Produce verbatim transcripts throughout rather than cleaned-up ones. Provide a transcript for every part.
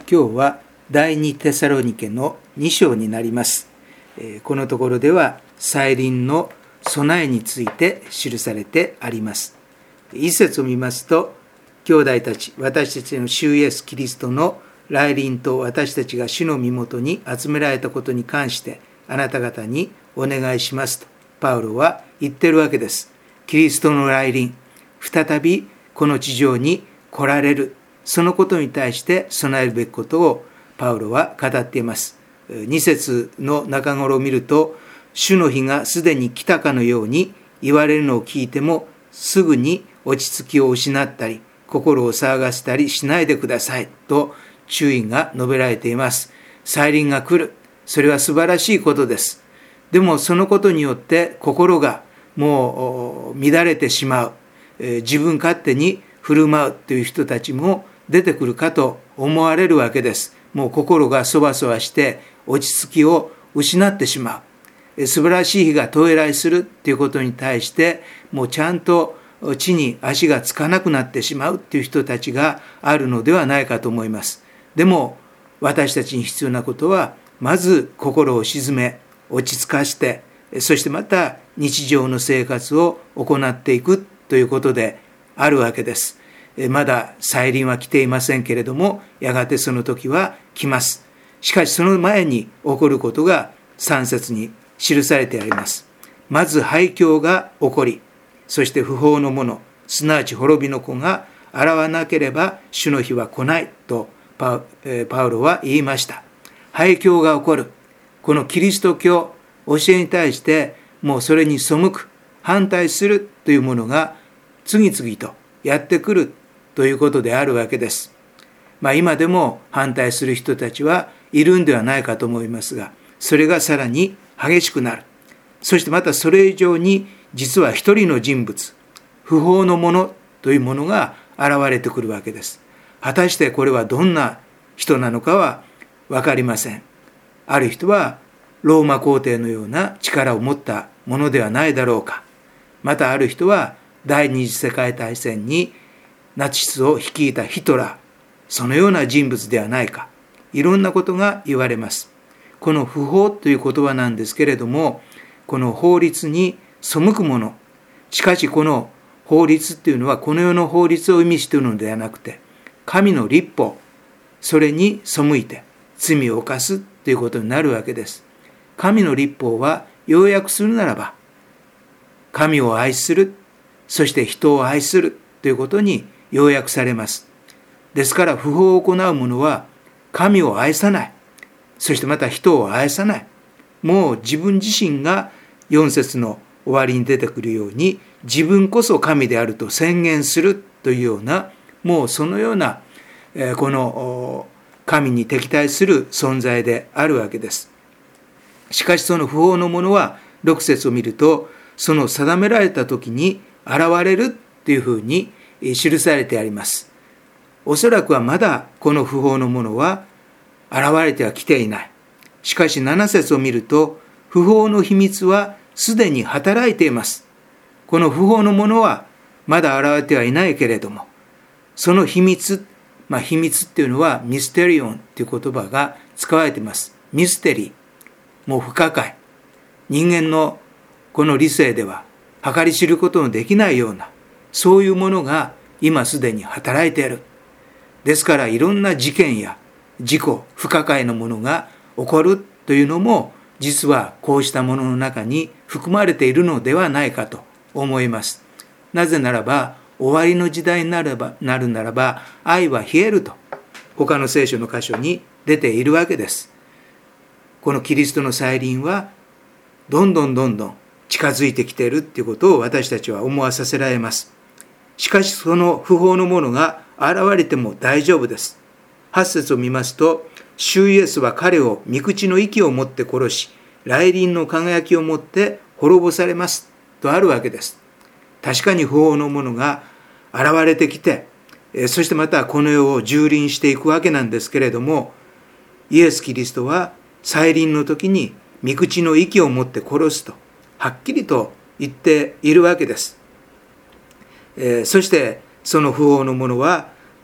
今日は第二テサロニケのに章になります。このところでは再臨の備えについて記されてあります。一節を見ますと、兄弟たち、私たちの主イエスキリストの来臨と私たちが主の身元に集められたことに関してあなた方にお願いしますとパウロは言ってるわけです。キリストの来臨、再びこの地上に来られる、そのことに対して備えるべきことをパウロは語っています。に節の中頃を見ると、主の日がすでに来たかのように言われるのを聞いてもすぐに落ち着きを失ったり心を騒がせたりしないでくださいと注意が述べられています。再臨が来る、それは素晴らしいことです。でもそのことによって心がもう乱れてしまう、自分勝手に振る舞うという人たちも出てくるかと思われるわけです。もう心がそわそわして落ち着きを失ってしまう、素晴らしい日が到来するということに対してもうちゃんと地に足がつかなくなってしまうという人たちがあるのではないかと思います。でも私たちに必要なことは、まず心を静め落ち着かして、そしてまた日常の生活を行っていくということであるわけです。まだ再臨は来ていませんけれども、やがてその時は来ます。しかしその前に起こることがさん節に記されてあります。まず廃墟が起こり、そして不法の者、すなわち滅びの子が現わなければ主の日は来ないとパウ、えー、パウロは言いました。廃墟が起こる。このキリスト教教えに対してもうそれに背く、反対するというものが次々とやってくるということであるわけです。まあ今でも反対する人たちはいるんではないかと思いますが、それがさらに激しくなる。そしてまたそれ以上に実は一人の人物、不法の者というものが現れてくるわけです。果たしてこれはどんな人なのかは分かりません。ある人はローマ皇帝のような力を持ったものではないだろうか。またある人は第二次世界大戦にナチスを率いたヒトラー、そのような人物ではないか。いろんなことが言われます。この不法という言葉なんですけれども、この法律に背くもの。しかしこの法律っていうのはこの世の法律を意味しているのではなくて、神の律法、それに背いて罪を犯すということになるわけです。神の律法は要約するならば、神を愛する、そして人を愛するということに要約されます。ですから不法を行う者は神を愛さない、そしてまた人を愛さない。もう自分自身がよん節の終わりに出てくるように、自分こそ神であると宣言するというような、もうそのようなこの神に敵対する存在であるわけです。しかしその不法の者はろく節を見ると、その定められた時に現れるというふうに記されてあります。おそらくはまだこの不法の者は現れてはきていない。しかしなな節を見ると、不法の秘密はすでに働いています。この不法の者はまだ現れてはいないけれども、その秘密、まあ秘密っていうのはミステリオンっていう言葉が使われています。ミステリー、もう不可解。人間のこの理性では計り知ることのできないような、そういうものが今すでに働いている。ですからいろんな事件や事故、不可解なものが起こるというのも、実はこうしたものの中に含まれているのではないかと思います。なぜならば、終わりの時代になればなるならば、愛は冷えると他の聖書の箇所に出ているわけです。このキリストの再臨はどんどんどんどん近づいてきているということを私たちは思わさせられます。しかしその不法の者が現れても大丈夫です。はち節を見ますと、主イエスは彼を御口の息を持って殺し、来臨の輝きを持って滅ぼされますとあるわけです。確かに不法の者が現れてきて、そしてまたこの世を蹂躙していくわけなんですけれども、イエス・キリストは再臨の時に御口の息を持って殺すとはっきりと言っているわけです。えー、そしてその不法の者はこ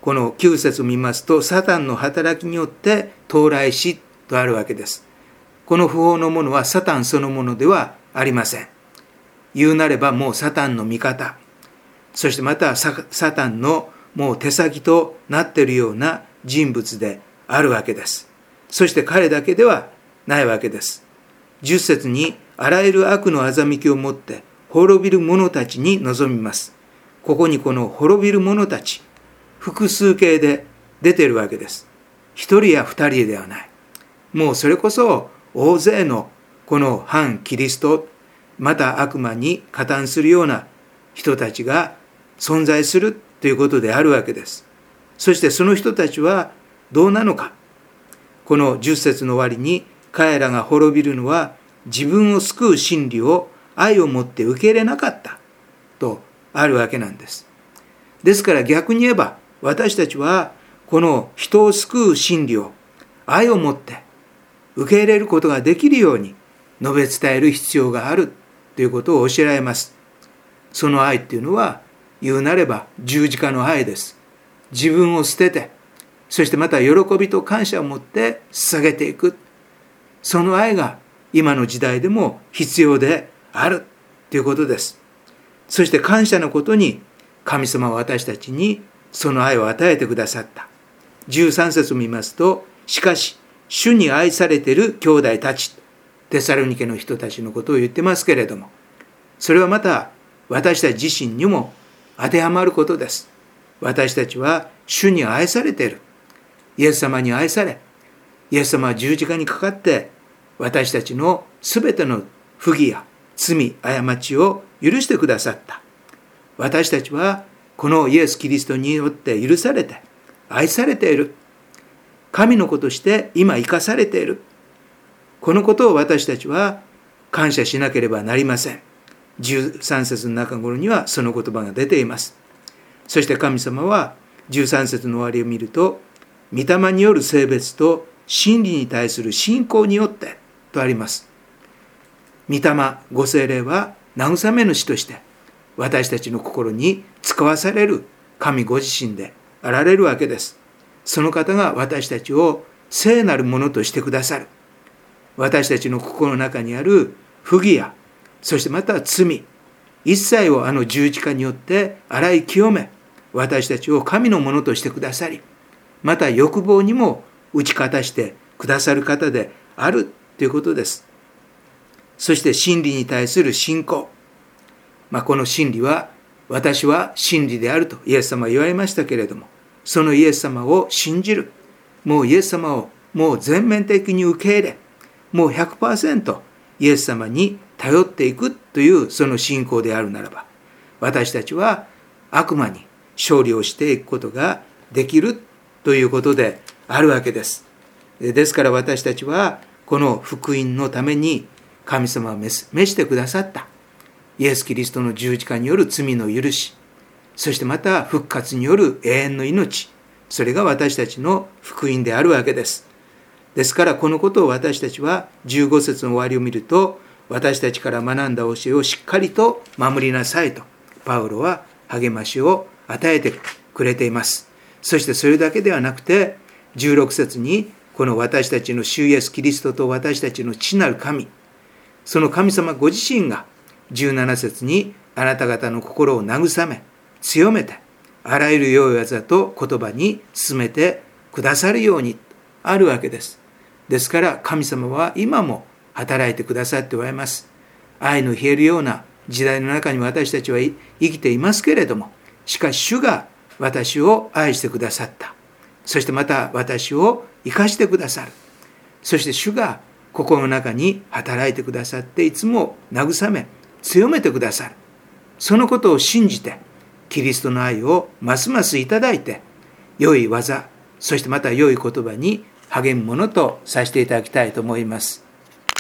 このきゅう節を見ますと、サタンの働きによって到来しとあるわけです。この不法のものはサタンそのものではありません。言うなればもうサタンの味方、そしてまたサタンのもう手先となっているような人物であるわけです。そして彼だけではないわけです。じゅっ節にあらゆる悪の欺きをもって滅びる者たちに臨みます。ここにこの滅びる者たち、複数形で出ているわけです。一人や二人ではない。もうそれこそ大勢のこの反キリスト、また悪魔に加担するような人たちが存在するということであるわけです。そしてその人たちはどうなのか。このじゅっ節の終わりに、彼らが滅びるのは自分を救う真理を愛を持って受け入れなかったとあるわけなんです。ですから逆に言えば、私たちはこの人を救う真理を愛を持って受け入れることができるように述べ伝える必要があるということを教えられます。その愛っていうのは、言うなれば十字架の愛です。自分を捨てて、そしてまた喜びと感謝を持って捧げていく。その愛が今の時代でも必要であるということです。そして感謝のことに、神様は私たちにその愛を与えてくださった。じゅうさん節を見ますと、しかし主に愛されている兄弟たち、テサロニケの人たちのことを言ってますけれども、それはまた私たち自身にも当てはまることです。私たちは主に愛されている。イエス様に愛され、イエス様は十字架にかかって私たちのすべての不義や罪、過ちを許してくださった。私たちはこのイエス・キリストによって許されて愛されている。神の子として今生かされている。このことを私たちは感謝しなければなりません。じゅうさん節の中頃にはその言葉が出ています。そして神様はじゅうさん節の終わりを見ると、御霊による聖別と真理に対する信仰によってとあります。御霊、ご聖霊は慰め主として私たちの心に使わされる神ご自身であられるわけです。その方が私たちを聖なるものとしてくださる。私たちの心の中にある不義や、そしてまた罪、一切をあの十字架によって洗い清め、私たちを神のものとしてくださり、また欲望にも打ち勝たしてくださる方であるということです。そして真理に対する信仰。まあ、この真理は、私は真理であるとイエス様は言われましたけれども、そのイエス様を信じる。もうイエス様をもう全面的に受け入れ、もう ひゃくパーセント イエス様に頼っていくというその信仰であるならば、私たちは悪魔に勝利をしていくことができるということであるわけです。ですから私たちはこの福音のために神様は召してくださったイエス・キリストの十字架による罪の許し、そしてまた復活による永遠の命、それが私たちの福音であるわけです。ですからこのことを私たちはじゅうご節の終わりを見ると、私たちから学んだ教えをしっかりと守りなさいとパウロは励ましを与えてくれています。そしてそれだけではなくてじゅうろく節に、この私たちの主イエスキリストと私たちの父なる神、その神様ご自身がじゅうなな節に、あなた方の心を慰め強めて、あらゆる良い技と言葉に進めてくださるようにあるわけです。ですから神様は今も働いてくださっておられます。愛の冷えるような時代の中に私たちは生きていますけれども、しかし主が私を愛してくださった。そしてまた私を生かしてくださる。そして主が心の中に働いてくださって、いつも慰め強めてくださる。そのことを信じてキリストの愛をますますいただいて、良い技、そしてまた良い言葉に励むものとさせていただきたいと思います。